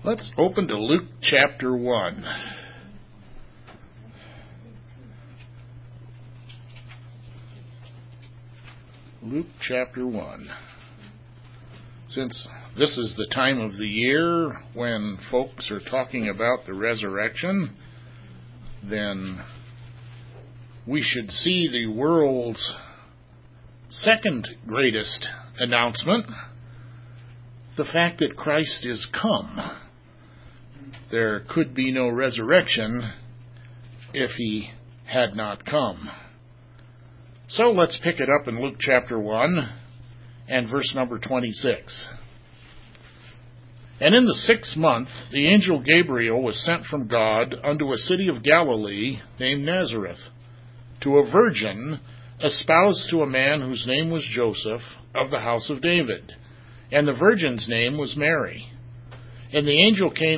Let's open to Luke chapter 1. Luke chapter 1. Since this is the time of the year when folks are talking about the resurrection, then we should see the world's second greatest announcement, the fact that Christ is come. There could be no resurrection if he had not come. So let's pick it up in Luke chapter 1 and verse number 26. And in the 6th month, the angel Gabriel was sent from God unto a city of Galilee named Nazareth, to a virgin espoused to a man whose name was Joseph, of the house of David. And the virgin's name was Mary. And the angel came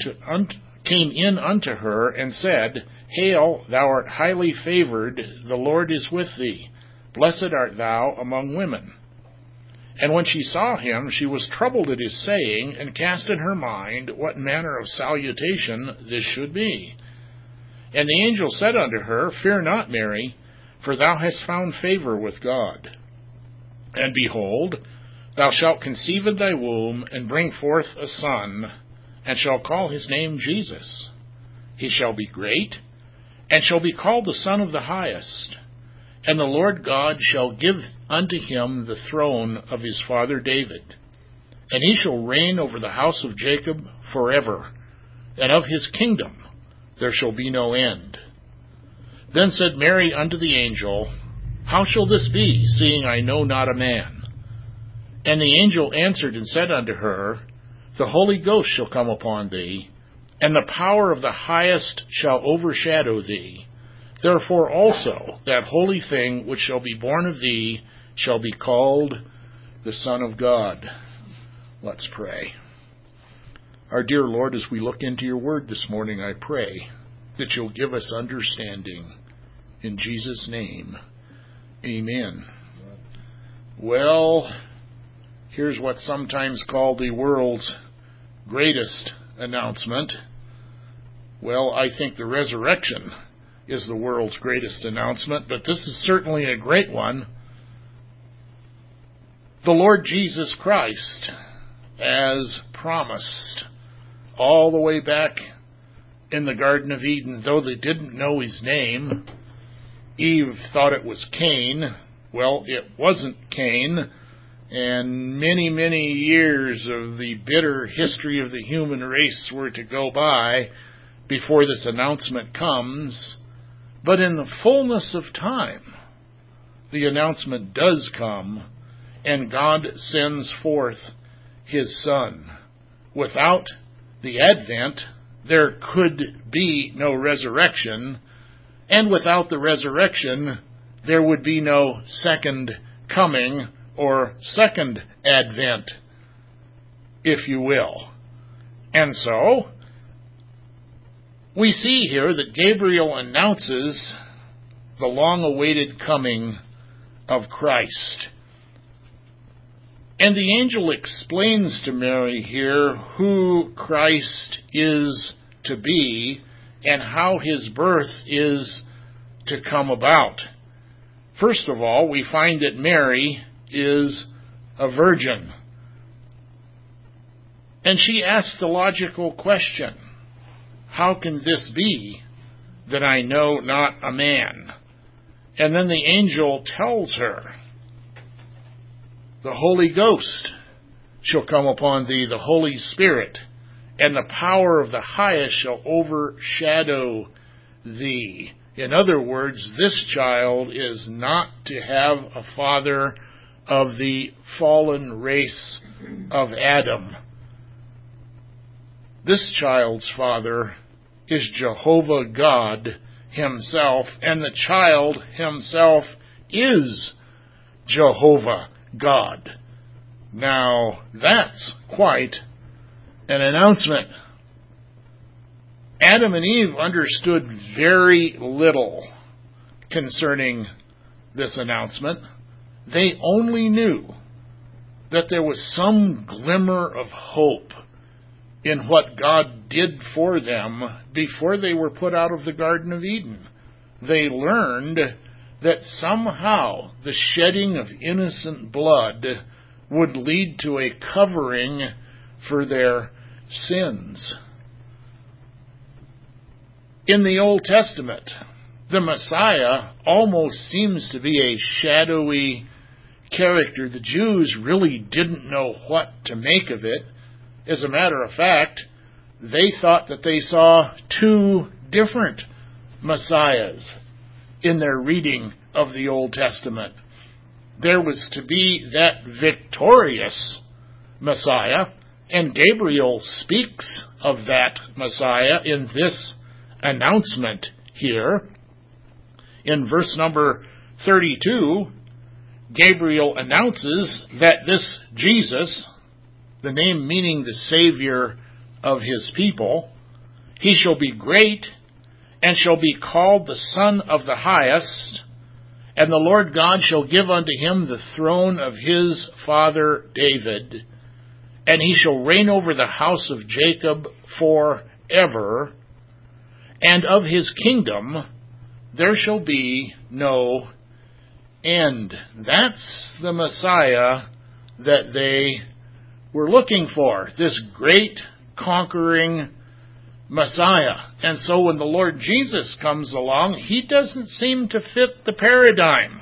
in unto her, and said, Hail, thou art highly favored, the Lord is with thee. Blessed art thou among women. And when she saw him, she was troubled at his saying, and cast in her mind what manner of salutation this should be. And the angel said unto her, Fear not, Mary, for thou hast found favor with God. And behold, thou shalt conceive in thy womb, and bring forth a son, and shalt call his name Jesus. He shall be great, and shall be called the Son of the Highest. And the Lord God shall give unto him the throne of his father David. And he shall reign over the house of Jacob forever, and of his kingdom there shall be no end. Then said Mary unto the angel, How shall this be, seeing I know not a man? And the angel answered and said unto her, The Holy Ghost shall come upon thee, and the power of the Highest shall overshadow thee. Therefore also that holy thing which shall be born of thee shall be called the Son of God. Let's pray. Our dear Lord, as we look into your word this morning, I pray that you'll give us understanding. In Jesus' name, amen. Well, here's what's sometimes called the world's greatest announcement. Well, I think the resurrection is the world's greatest announcement, but this is certainly a great one. The Lord Jesus Christ, as promised, all the way back in the Garden of Eden, though they didn't know his name, Eve thought it was Cain. Well, it wasn't Cain. And many, many years of the bitter history of the human race were to go by before this announcement comes. But in the fullness of time, the announcement does come, and God sends forth his Son. Without the Advent, there could be no resurrection, and without the resurrection, there would be no second coming or second advent, if you will. And so, we see here that Gabriel announces the long-awaited coming of Christ. And the angel explains to Mary here who Christ is to be and how his birth is to come about. First of all, we find that Mary is a virgin. And she asks the logical question, How can this be that I know not a man? And then the angel tells her, The Holy Ghost shall come upon thee, the Holy Spirit, and the power of the Highest shall overshadow thee. In other words, this child is not to have a father of the fallen race of Adam. This child's father is Jehovah God himself, and the child himself is Jehovah God. Now, that's quite an announcement. Adam and Eve understood very little concerning this announcement. They only knew that there was some glimmer of hope in what God did for them before they were put out of the Garden of Eden. They learned that somehow the shedding of innocent blood would lead to a covering for their sins. In the Old Testament, the Messiah almost seems to be a shadowy character. The Jews really didn't know what to make of it. As a matter of fact, they thought that they saw two different Messiahs in their reading of the Old Testament. There was to be that victorious Messiah, and Gabriel speaks of that Messiah in this announcement here. In verse number 32, Gabriel announces that this Jesus, the name meaning the Savior of his people, he shall be great and shall be called the Son of the Highest, and the Lord God shall give unto him the throne of his father David, and he shall reign over the house of Jacob forever, and of his kingdom there shall be no end. That's the Messiah that they were looking for, this great conquering Messiah. And so when the Lord Jesus comes along, he doesn't seem to fit the paradigm.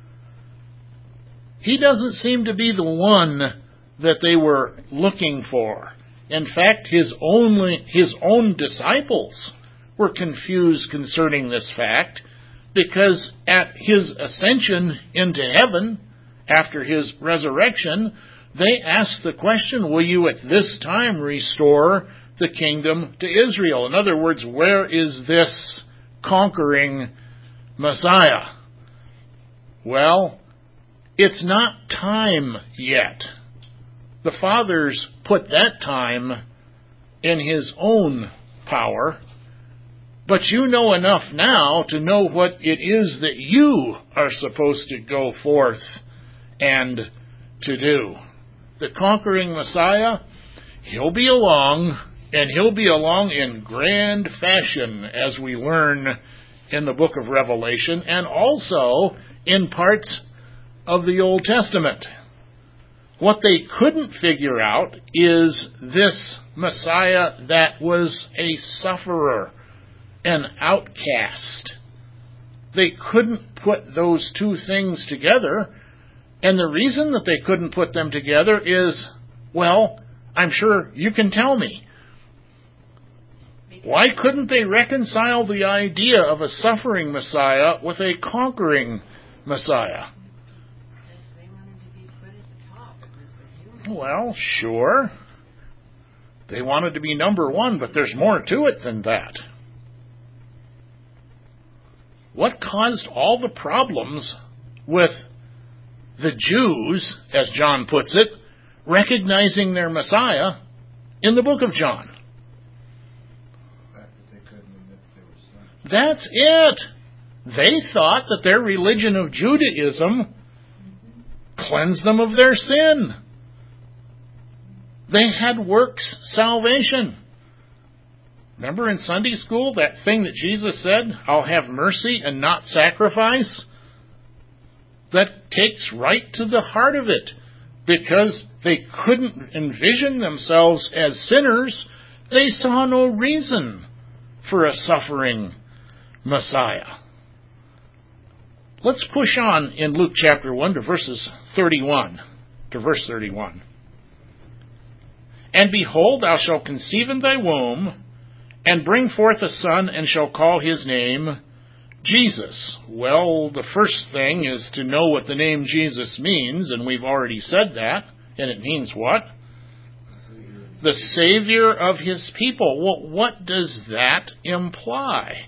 He doesn't seem to be the one that they were looking for. In fact, his own disciples were confused concerning this fact, because at his ascension into heaven, after his resurrection, they asked the question, will you at this time restore the kingdom to Israel? In other words, where is this conquering Messiah? Well, it's not time yet. The fathers put that time in his own power, but you know enough now to know what it is that you are supposed to go forth and to do. The conquering Messiah, he'll be along, and he'll be along in grand fashion, as we learn in the book of Revelation, and also in parts of the Old Testament. What they couldn't figure out is this Messiah that was a sufferer, an outcast. They couldn't put those two things together, and the reason that they couldn't put them together is, well, I'm sure you can tell me. Why couldn't they reconcile the idea of a suffering Messiah with a conquering Messiah? They wanted to be put at the top. Well, sure. They wanted to be number one, but there's more to it than that. What caused all the problems with the Jews, as John puts it, recognizing their Messiah in the book of John? That's it. They thought that their religion of Judaism cleansed them of their sin. They had works salvation. Remember in Sunday school that thing that Jesus said, I'll have mercy and not sacrifice? That takes right to the heart of it. Because they couldn't envision themselves as sinners, they saw no reason for a suffering Messiah. Let's push on in Luke chapter 1 to verse 31. And behold, thou shalt conceive in thy womb, and bring forth a son, and shall call his name Jesus. Well, the first thing is to know what the name Jesus means, and we've already said that. And it means what? The Savior of his people. Well, what does that imply?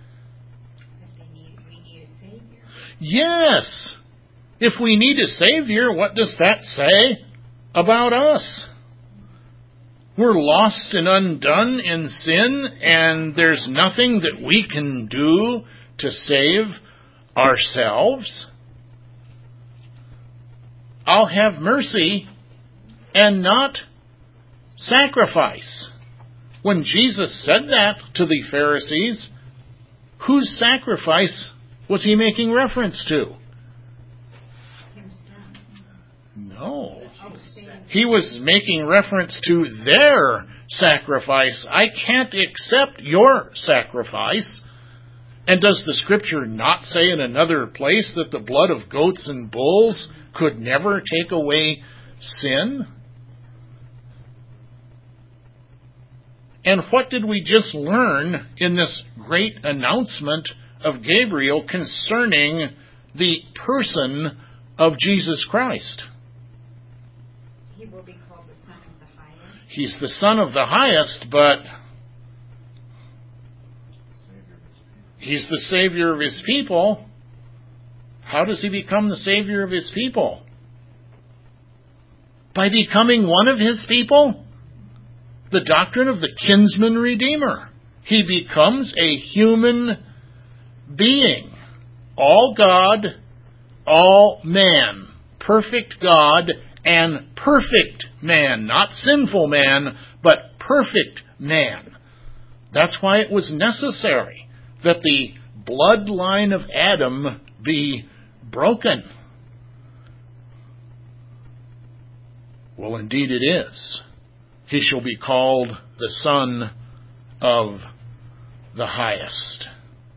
We need a Savior. Yes! If we need a Savior, what does that say about us? We're lost and undone in sin, and there's nothing that we can do to save ourselves. I'll have mercy and not sacrifice. when Jesus said that to the Pharisees, whose sacrifice was he making reference to? No. He was making reference to their sacrifice. I can't accept your sacrifice. And does the Scripture not say in another place that the blood of goats and bulls could never take away sin? And what did we just learn in this great announcement of Gabriel concerning the person of Jesus Christ? He will be called the Son of the Highest. He's the Son of the Highest, but He's the Savior of His people. How does He become the Savior of His people? By becoming one of His people? The doctrine of the kinsman redeemer. He becomes a human being. All God, all man. Perfect God and perfect man. Not sinful man, but perfect man. That's why it was necessary that the bloodline of Adam be broken. Well, indeed it is. He shall be called the Son of the Highest.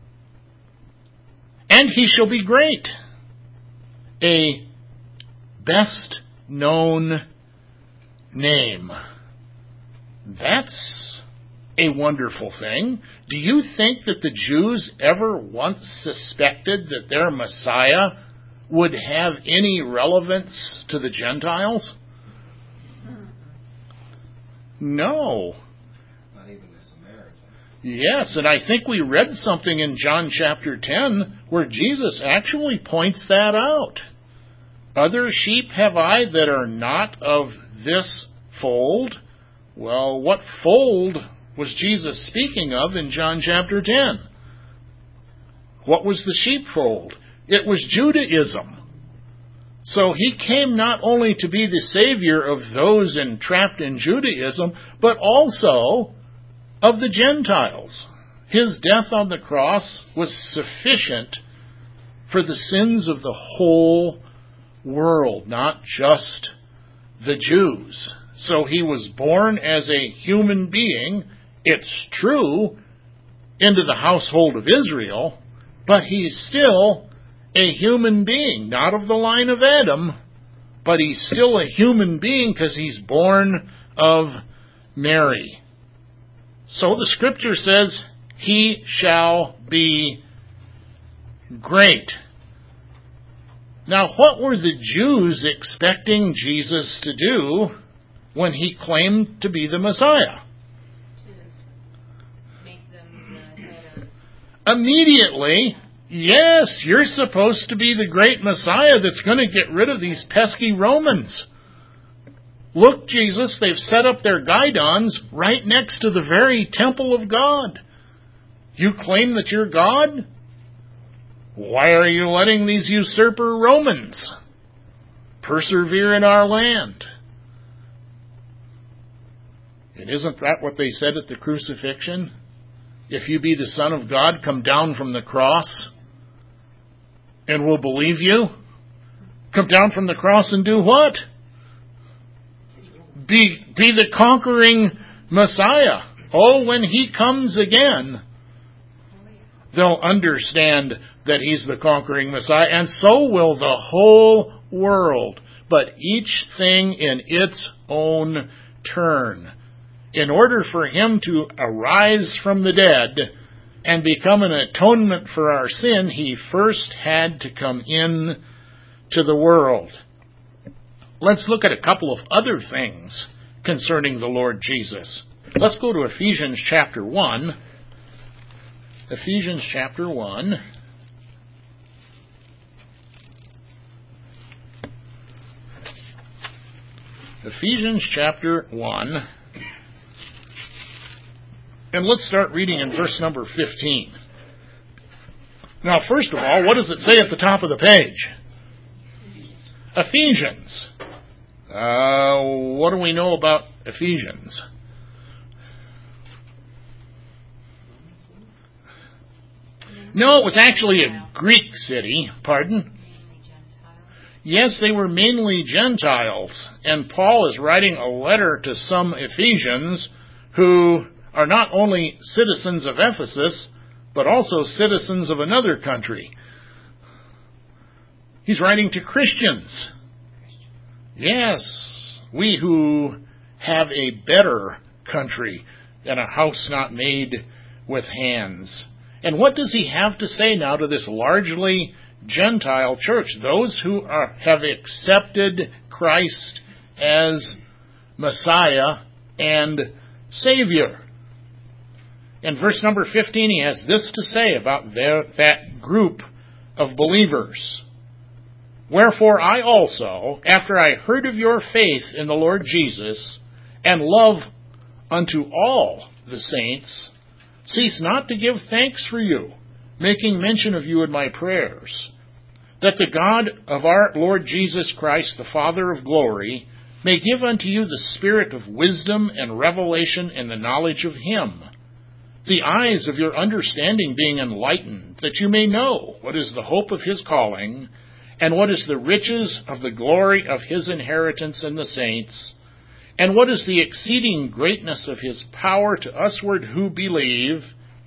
And he shall be great. A best known name. That's a wonderful thing. Do you think that the Jews ever once suspected that their Messiah would have any relevance to the Gentiles? No. Not even the Samaritans. Yes, and I think we read something in John chapter 10 where Jesus actually points that out. Other sheep have I that are not of this fold. Well, what fold was Jesus speaking of in John chapter 10? What was the sheepfold? It was Judaism. So he came not only to be the Savior of those entrapped in Judaism, but also of the Gentiles. His death on the cross was sufficient for the sins of the whole world, not just the Jews. So he was born as a human being, it's true, into the household of Israel, but he's still a human being, not of the line of Adam, but he's still a human being because he's born of Mary. So the Scripture says, he shall be great. Now, what were the Jews expecting Jesus to do when he claimed to be the Messiah? To make them the head of... Immediately, yes, you're supposed to be the great Messiah that's going to get rid of these pesky Romans. Look, Jesus, they've set up their guidons right next to the very temple of God. You claim that you're God? Why are you letting these usurper Romans persevere in our land? And isn't that what they said at the crucifixion? If you be the Son of God, come down from the cross, and we'll believe you. Come down from the cross and do what? Be the conquering Messiah. Oh, when he comes again, they'll understand that he's the conquering Messiah, and so will the whole world. But each thing in its own turn. In order for him to arise from the dead and become an atonement for our sin, he first had to come in to the world. Let's look at a couple of other things concerning the Lord Jesus. Let's go to Ephesians chapter 1. Ephesians chapter 1. Ephesians chapter 1. And let's start reading in verse number 15. Now, first of all, what does it say at the top of the page? Ephesians. What do we know about Ephesians? No, it was actually a Greek city. Pardon? Mainly Gentile. Yes, they were mainly Gentiles. And Paul is writing a letter to some Ephesians who are not only citizens of Ephesus, but also citizens of another country. He's writing to Christians. Yes, we who have a better country and a house not made with hands. And what does he have to say now to this largely Gentile church? Those who have accepted Christ as Messiah and Savior. In verse number 15, he has this to say about that group of believers. Wherefore I also, after I heard of your faith in the Lord Jesus, and love unto all the saints, cease not to give thanks for you, making mention of you in my prayers, that the God of our Lord Jesus Christ, the Father of glory, may give unto you the spirit of wisdom and revelation in the knowledge of him, the eyes of your understanding being enlightened, that you may know what is the hope of his calling, and what is the riches of the glory of his inheritance in the saints, and what is the exceeding greatness of his power to usward who believe,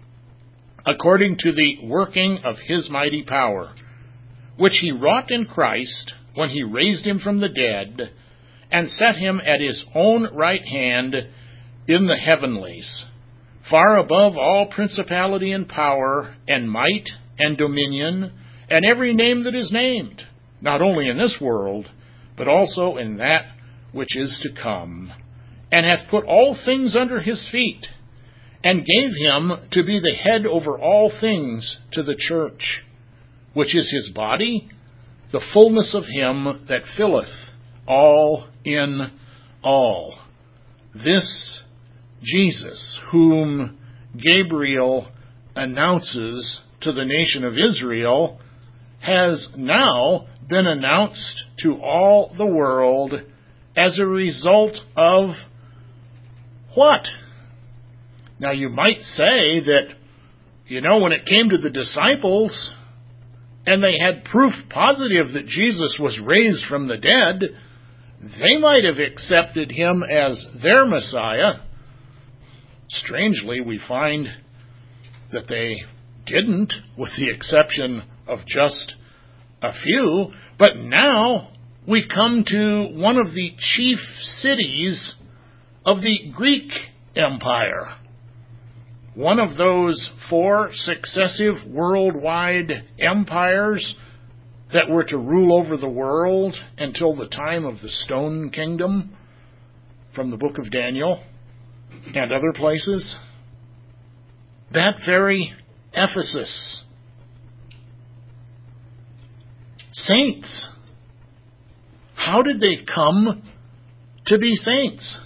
according to the working of his mighty power, which he wrought in Christ when he raised him from the dead, and set him at his own right hand in the heavenlies, far above all principality and power, and might, and dominion, and every name that is named, not only in this world, but also in that which is to come, and hath put all things under his feet, and gave him to be the head over all things to the church, which is his body, the fullness of him that filleth all in all. This Jesus, whom Gabriel announces to the nation of Israel, has now been announced to all the world as a result of what? Now you might say that, when it came to the disciples, and they had proof positive that Jesus was raised from the dead, they might have accepted him as their Messiah. Strangely, we find that they didn't, with the exception of just a few. But now we come to one of the chief cities of the Greek Empire. One of those 4 successive worldwide empires that were to rule over the world until the time of the Stone Kingdom, from the book of Daniel and other places. That very Ephesus. Saints. How did they come to be saints?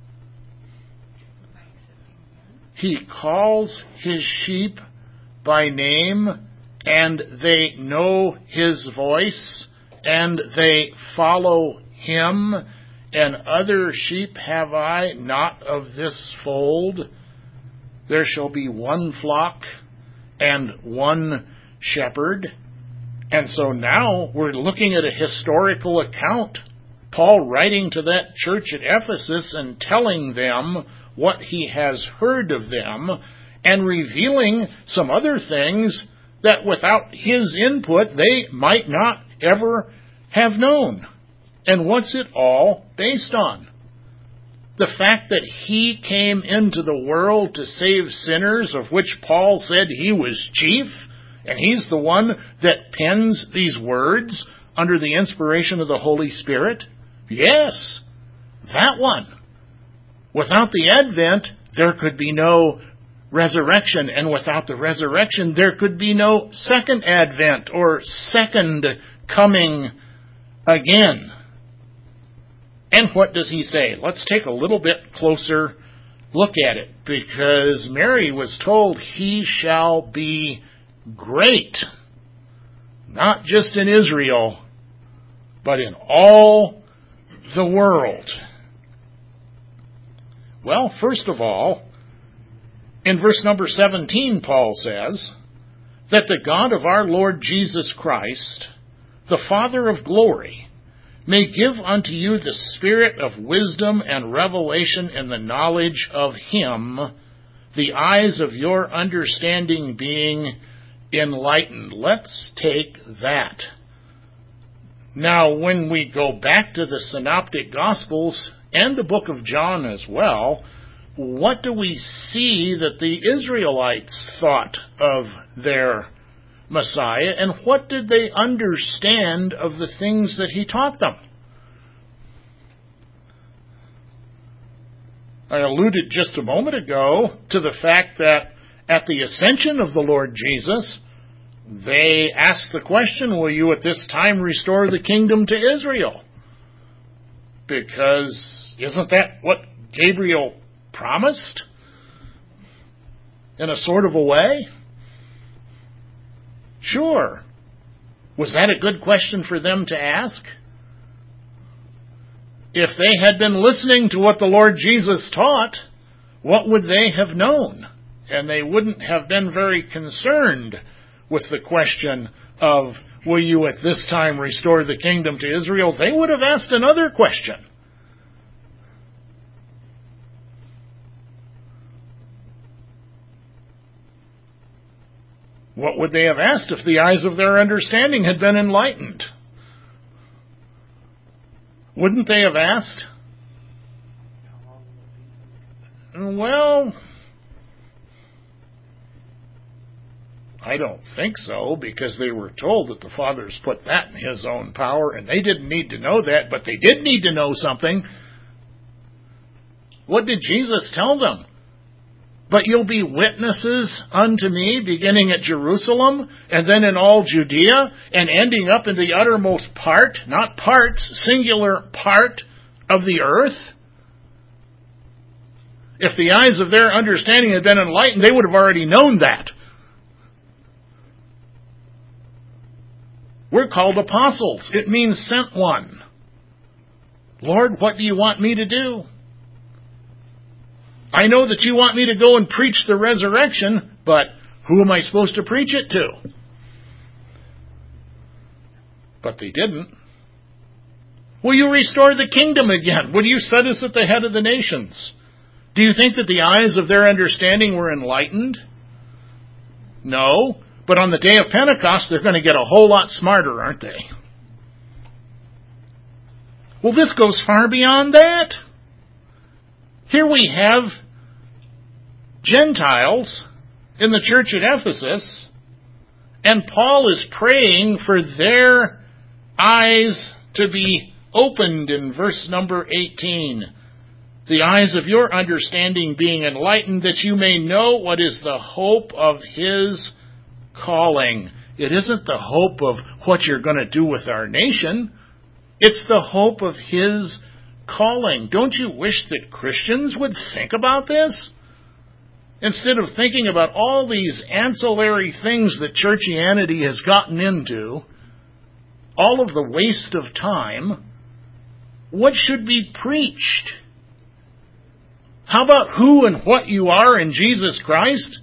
He calls his sheep by name, and they know his voice, and they follow him. And other sheep have I, not of this fold. There shall be one flock and one shepherd. And so now we're looking at a historical account. Paul writing to that church at Ephesus and telling them what he has heard of them, and revealing some other things that without his input they might not ever have known. And what's it all based on? The fact that he came into the world to save sinners, of which Paul said he was chief, and he's the one that pens these words under the inspiration of the Holy Spirit? Yes, that one. Without the Advent, there could be no resurrection, and without the resurrection, there could be no second Advent or second coming again. And what does he say? Let's take a little bit closer look at it, because Mary was told he shall be great, not just in Israel, but in all the world. Well, first of all, in verse number 17, Paul says that the God of our Lord Jesus Christ, the Father of glory, may give unto you the spirit of wisdom and revelation in the knowledge of Him, the eyes of your understanding being enlightened. Let's take that. Now, when we go back to the Synoptic Gospels and the book of John as well, what do we see that the Israelites thought of their Messiah, and what did they understand of the things that He taught them? I alluded just a moment ago to the fact that at the ascension of the Lord Jesus, they asked the question, will you at this time restore the kingdom to Israel? Because isn't that what Gabriel promised? In a sort of a way? Sure. Was that a good question for them to ask? If they had been listening to what the Lord Jesus taught, what would they have known? And they wouldn't have been very concerned with the question of, will you at this time restore the kingdom to Israel? They would have asked another question. What would they have asked if the eyes of their understanding had been enlightened? Wouldn't they have asked? Well, I don't think so, because they were told that the Father's put that in His own power, and they didn't need to know that, but they did need to know something. What did Jesus tell them? But you'll be witnesses unto me, beginning at Jerusalem, and then in all Judea, and ending up in the uttermost part, not parts, singular part of the earth. If the eyes of their understanding had been enlightened, they would have already known that. We're called apostles. It means sent one. Lord, what do you want me to do? I know that you want me to go and preach the resurrection, but who am I supposed to preach it to? But they didn't. Will you restore the kingdom again? Will you set us at the head of the nations? Do you think that the eyes of their understanding were enlightened? No. But on the day of Pentecost, they're going to get a whole lot smarter, aren't they? Well, this goes far beyond that. Here we have Gentiles in the church at Ephesus, and Paul is praying for their eyes to be opened in verse number 18. The eyes of your understanding being enlightened, that you may know what is the hope of His calling. It isn't the hope of what you're going to do with our nation. It's the hope of His calling. Don't you wish that Christians would think about this? Instead of thinking about all these ancillary things that churchianity has gotten into, all of the waste of time, what should be preached? How about who and what you are in Jesus Christ?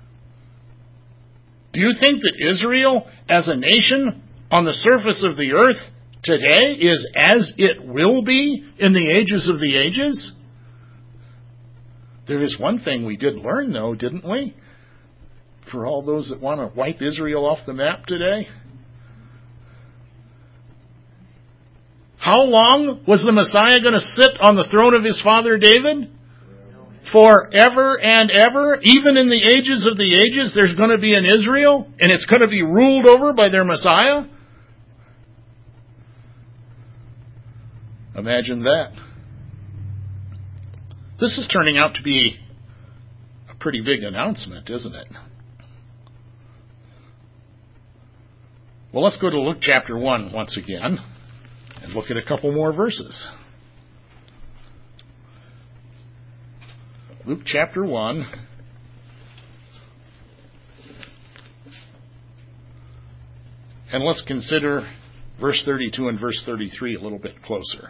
Do you think that Israel, as a nation on the surface of the earth today, is as it will be in the ages of the ages? There is one thing we did learn, though, didn't we? For all those that want to wipe Israel off the map today. How long was the Messiah going to sit on the throne of his father David? Forever and ever. Even in the ages of the ages, there's going to be an Israel, and it's going to be ruled over by their Messiah. Imagine that. This is turning out to be a pretty big announcement, isn't it? Well, let's go to Luke chapter 1 once again and look at a couple more verses. Luke chapter 1. And let's consider verse 32 and verse 33 a little bit closer.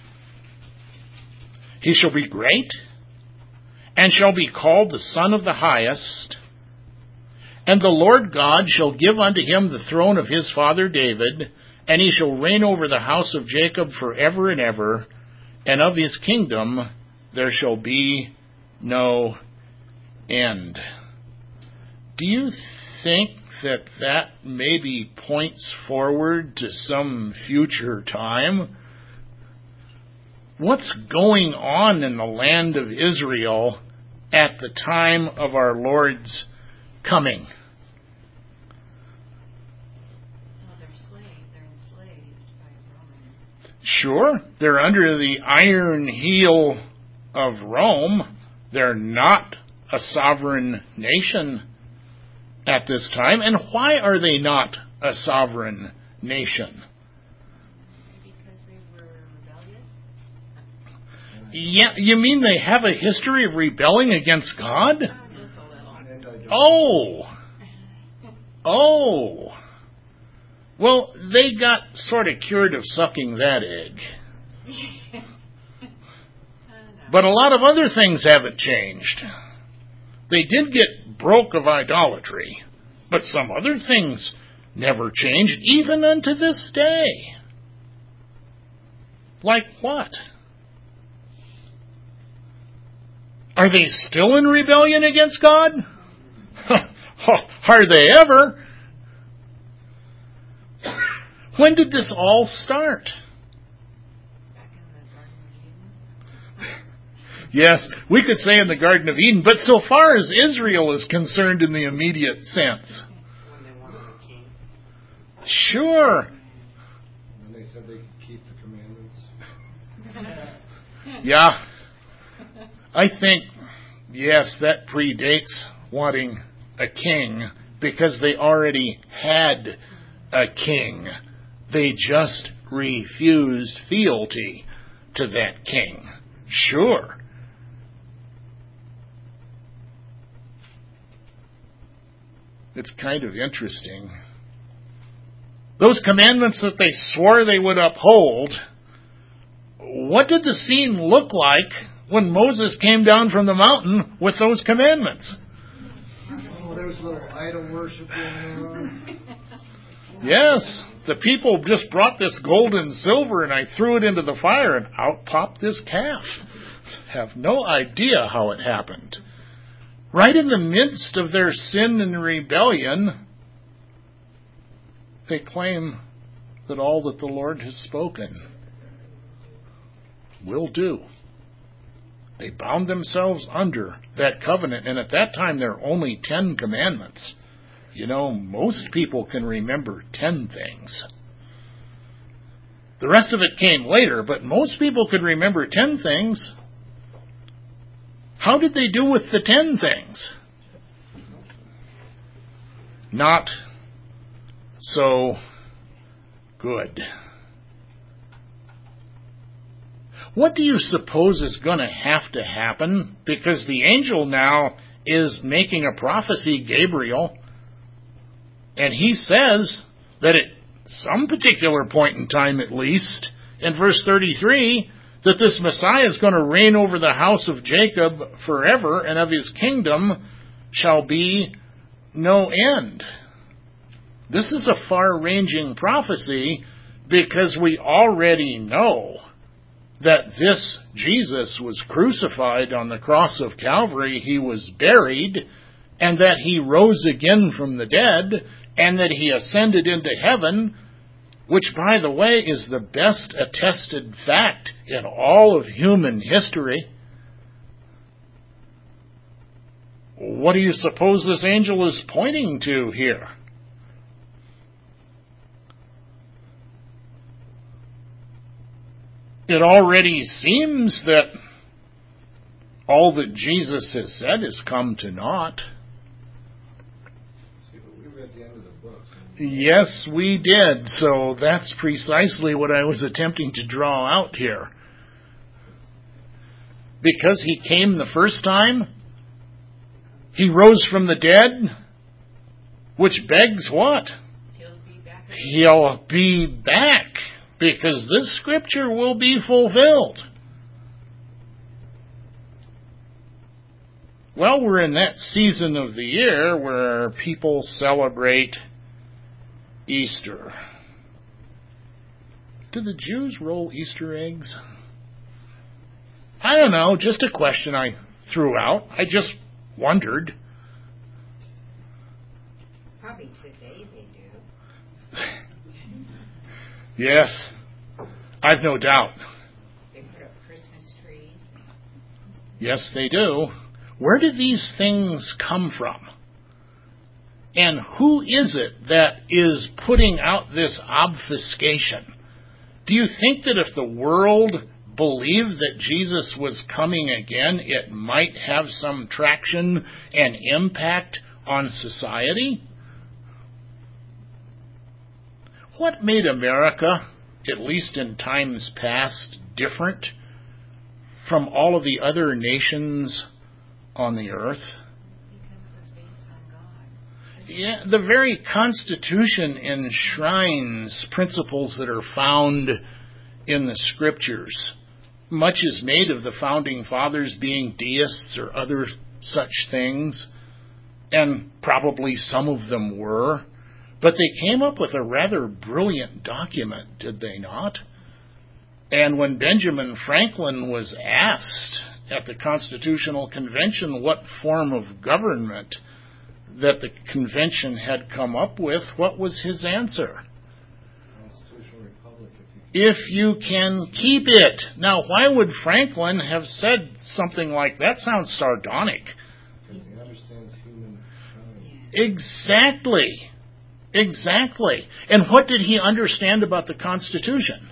He shall be great, and shall be called the Son of the Highest, And the Lord God shall give unto him the throne of his father David, and he shall reign over the house of Jacob forever and ever, and of his kingdom there shall be no end. Do you think that maybe points forward to some future time? What's going on in the land of Israel at the time of our Lord's coming? Well, they're enslaved by Romans. Sure, they're under the iron heel of Rome. They're not a sovereign nation at this time. And why are they not a sovereign nation? Because they were rebellious? Yeah, you mean they have a history of rebelling against God? Just a little. Oh. Well, they got sort of cured of sucking that egg. But a lot of other things haven't changed. They did get broke of idolatry, but some other things never changed, even unto this day. Like what? Are they still in rebellion against God? Are they ever? When did this all start? Back in the Garden of Eden? Yes, we could say in the Garden of Eden, but so far as Israel is concerned in the immediate sense. When they wanted a king. Sure. When they said they could keep the commandments. Yeah. I think, yes, that predates wanting a king because they already had a king. They just refused fealty to that king. Sure. It's kind of interesting. Those commandments that they swore they would uphold, what did the scene look like when Moses came down from the mountain with those commandments? Oh, there was a little idol worship going on. Yes, the people just brought this gold and silver and I threw it into the fire and out popped this calf. Have no idea how it happened. Right in the midst of their sin and rebellion, they claim that all that the Lord has spoken will do. They bound themselves under that covenant, and at that time there are only 10 commandments. You know, most people can remember 10 things. The rest of it came later, but most people could remember 10 things. How did they do with the 10 things? Not so good. What do you suppose is going to have to happen? Because the angel now is making a prophecy, Gabriel, and he says that at some particular point in time at least, in verse 33, that this Messiah is going to reign over the house of Jacob forever, and of his kingdom shall be no end. This is a far-ranging prophecy because we already know that this Jesus was crucified on the cross of Calvary, he was buried, and that he rose again from the dead, and that he ascended into heaven, which, by the way, is the best attested fact in all of human history. What do you suppose this angel is pointing to here? It already seems that all that Jesus has said has come to naught. See, but we read the end of the book. Yes, we did. So that's precisely what I was attempting to draw out here. Because he came the first time, he rose from the dead, which begs what? He'll be back. He'll be back, because this scripture will be fulfilled. Well, we're in that season of the year where people celebrate Easter. Do the Jews roll Easter eggs? I don't know, just a question I threw out. I just wondered. Probably today they do. Yes, I've no doubt. They put up Christmas trees. Yes, they do. Where do these things come from? And who is it that is putting out this obfuscation? Do you think that if the world believed that Jesus was coming again, it might have some traction and impact on society? What made America, at least in times past, different from all of the other nations on the earth? Because it was based on God. Yeah, the very Constitution enshrines principles that are found in the Scriptures. Much is made of the Founding Fathers being deists or other such things, and probably some of them were, but they came up with a rather brilliant document, did they not? And when Benjamin Franklin was asked at the Constitutional Convention what form of government that the convention had come up with, what was his answer? Constitutional Republic, If you can keep it. Now, why would Franklin have said something like that? Sounds sardonic. because he understands humankind. Exactly. Exactly. And what did he understand about the Constitution?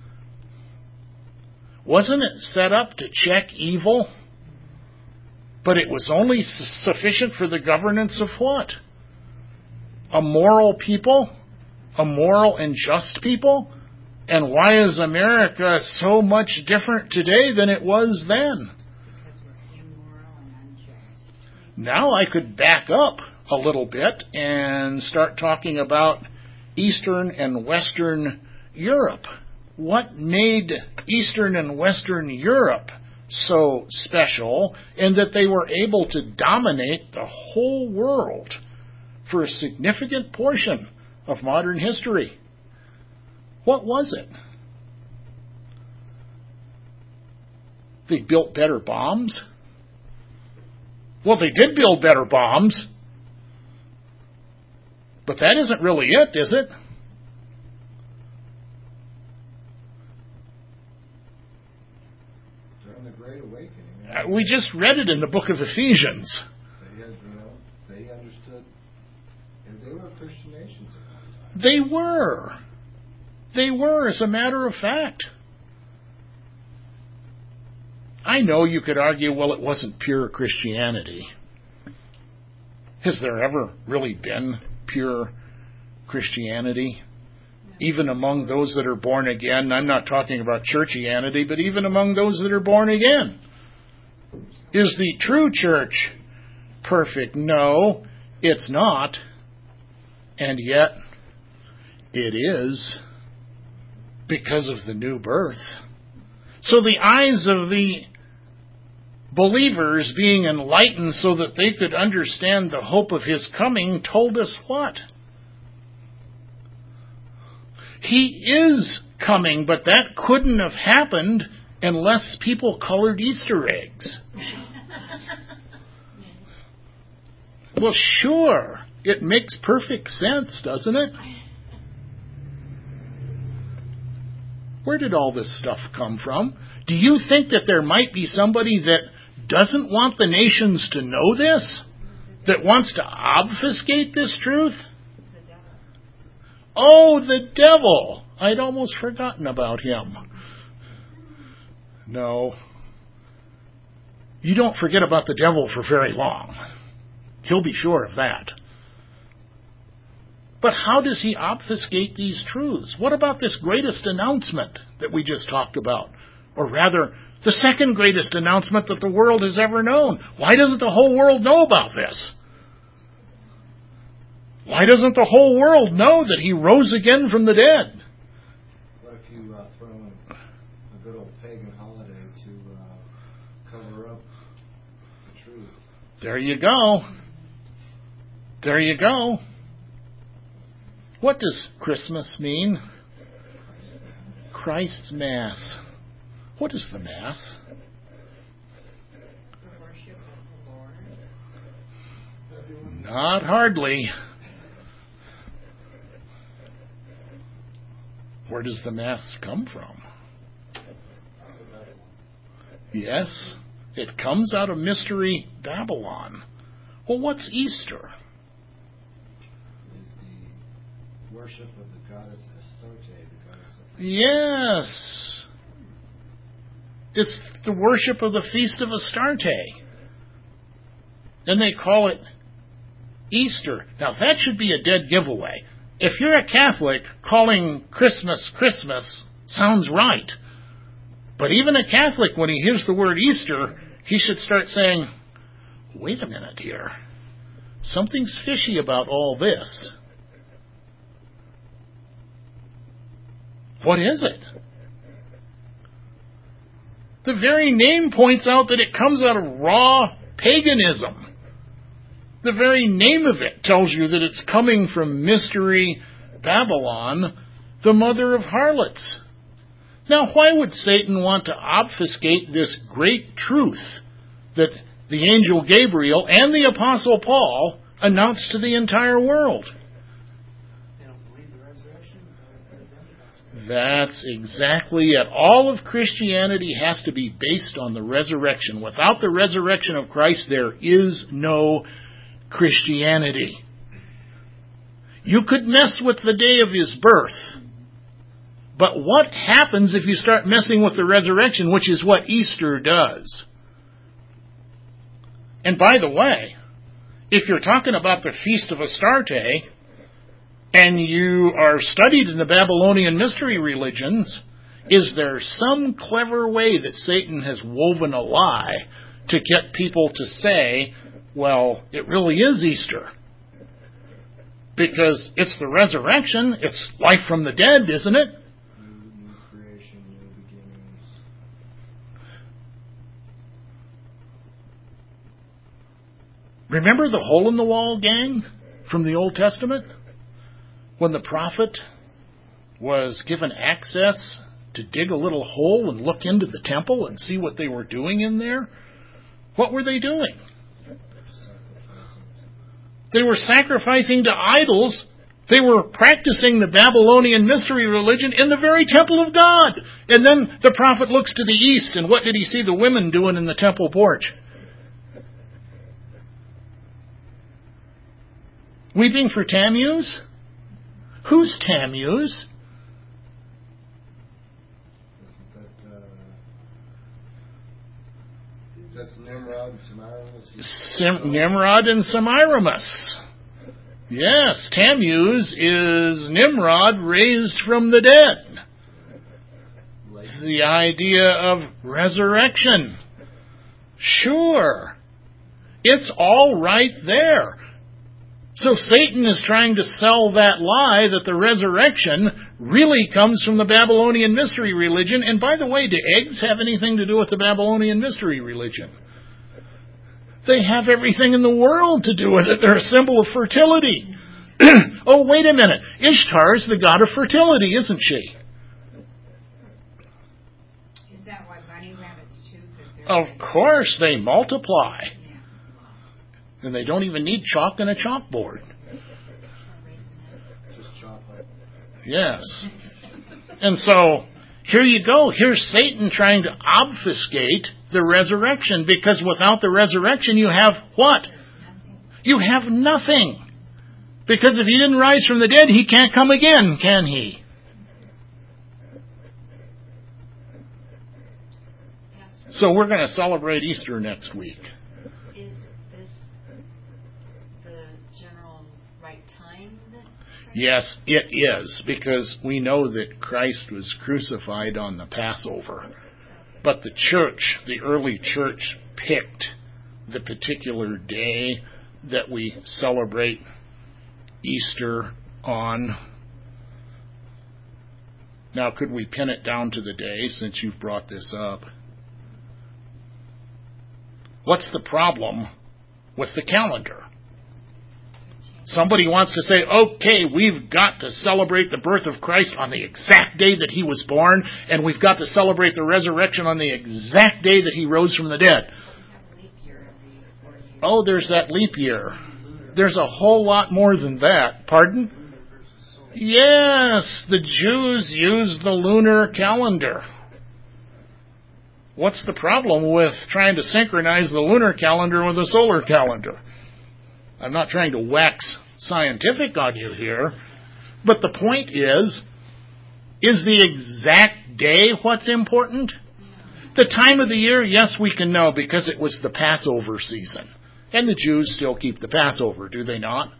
Wasn't it set up to check evil? But it was only sufficient for the governance of what? A moral people? A moral and just people? And why is America so much different today than it was then? Because we're immoral and unjust. Now I could back up a little bit and start talking about Eastern and Western Europe. What made Eastern and Western Europe so special in that they were able to dominate the whole world for a significant portion of modern history? What was it? They built better bombs? Well, they did build better bombs, but that isn't really it, is it? During the Great Awakening, We just read it in the book of Ephesians. they had, they understood, and they were Christian nations at one time. They were. They were, as a matter of fact. I know you could argue, well, it wasn't pure Christianity. Has there ever really been pure Christianity? Even among those that are born again, I'm not talking about churchianity, but even among those that are born again. Is the true church perfect? No, it's not. And yet, it is, because of the new birth. So the eyes of the believers being enlightened so that they could understand the hope of His coming told us what? He is coming, but that couldn't have happened unless people colored Easter eggs. Well, sure, it makes perfect sense, doesn't it? Where did all this stuff come from? Do you think that there might be somebody that doesn't want the nations to know this? That wants to obfuscate this truth? The devil. Oh, the devil! I'd almost forgotten about him. No. You don't forget about the devil for very long. He'll be sure of that. But how does he obfuscate these truths? What about this greatest announcement that we just talked about? Or rather, the second greatest announcement that the world has ever known. Why doesn't the whole world know about this? Why doesn't the whole world know that He rose again from the dead? What if you throw in a good old pagan holiday to cover up the truth? There you go. There you go. What does Christmas mean? Christ's Mass. What is the Mass? The worship of the Lord. Not hardly. Where does the Mass come from? Yes, it comes out of Mystery Babylon. Well, what's Easter? Is the worship of the goddess Astarte, the goddess of... Yes. It's the worship of the Feast of Astarte. And they call it Easter. Now, that should be a dead giveaway. If you're a Catholic, calling Christmas Christmas sounds right. But even a Catholic, when he hears the word Easter, he should start saying, wait a minute here. Something's fishy about all this. What is it? The very name points out that it comes out of raw paganism. The very name of it tells you that it's coming from Mystery Babylon, the mother of harlots. Now, why would Satan want to obfuscate this great truth that the angel Gabriel and the Apostle Paul announced to the entire world? They don't believe the resurrection. That's exactly it. All of Christianity has to be based on the resurrection. Without the resurrection of Christ, there is no Christianity. You could mess with the day of his birth. But what happens if you start messing with the resurrection, which is what Easter does? And by the way, if you're talking about the Feast of Astarte, and you are studied in the Babylonian mystery religions, is there some clever way that Satan has woven a lie to get people to say, well, it really is Easter? Because it's the resurrection, it's life from the dead, isn't it? New creation, new beginnings. Remember the hole-in-the-wall gang from the Old Testament? When the prophet was given access to dig a little hole and look into the temple and see what they were doing in there, what were they doing? They were sacrificing to idols. They were practicing the Babylonian mystery religion in the very temple of God. And then the prophet looks to the east, and what did he see the women doing in the temple porch? Weeping for Tammuz? Who's Tammuz? That's Nimrod and Semiramis. Nimrod and Semiramis. Yes, Tammuz is Nimrod raised from the dead. The idea of resurrection. Sure. It's all right there. So Satan is trying to sell that lie that the resurrection really comes from the Babylonian mystery religion. And by the way, do eggs have anything to do with the Babylonian mystery religion? They have everything in the world to do with it. They're a symbol of fertility. Oh, wait a minute. Ishtar is the god of fertility, isn't she? Is that why bunny rabbits too? Of course, they multiply. And they don't even need chalk and a chalkboard. It's just chocolate. Yes. And so, here you go. Here's Satan trying to obfuscate the resurrection, because without the resurrection you have what? You have nothing. Because if he didn't rise from the dead, he can't come again, can he? So we're going to celebrate Easter next week. Is this the general right time that Christ... Yes, it is, because we know that Christ was crucified on the Passover. But the church, the early church, picked the particular day that we celebrate Easter on. Now, could we pin it down to the day, since you've brought this up? What's the problem with the calendar. Somebody wants to say, okay, we've got to celebrate the birth of Christ on the exact day that He was born, and we've got to celebrate the resurrection on the exact day that He rose from the dead. Oh, there's that leap year. There's a whole lot more than that. Pardon? Yes, the Jews use the lunar calendar. What's the problem with trying to synchronize the lunar calendar with the solar calendar? I'm not trying to wax scientific on you here, but the point is the exact day what's important? The time of the year, yes, we can know because it was the Passover season. And the Jews still keep the Passover, do they not?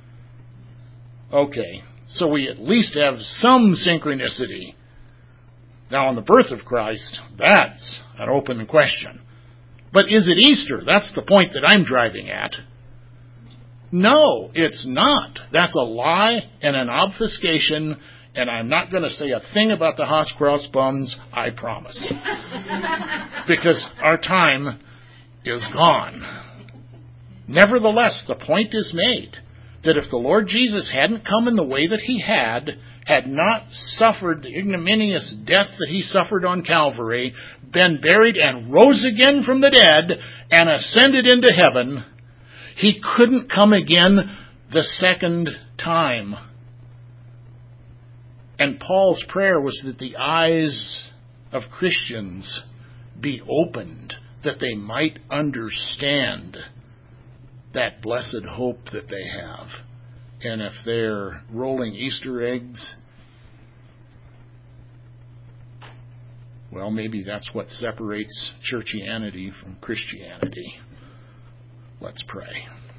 Okay, so we at least have some synchronicity. Now, on the birth of Christ, that's an open question. But is it Easter? That's the point that I'm driving at. No, it's not. That's a lie and an obfuscation, and I'm not going to say a thing about the Haas Cross bums, I promise. Because our time is gone. Nevertheless, the point is made that if the Lord Jesus hadn't come in the way that He had not suffered the ignominious death that He suffered on Calvary, been buried and rose again from the dead and ascended into heaven, He couldn't come again the second time. And Paul's prayer was that the eyes of Christians be opened, that they might understand that blessed hope that they have. And if they're rolling Easter eggs, well, maybe that's what separates churchianity from Christianity. Let's pray.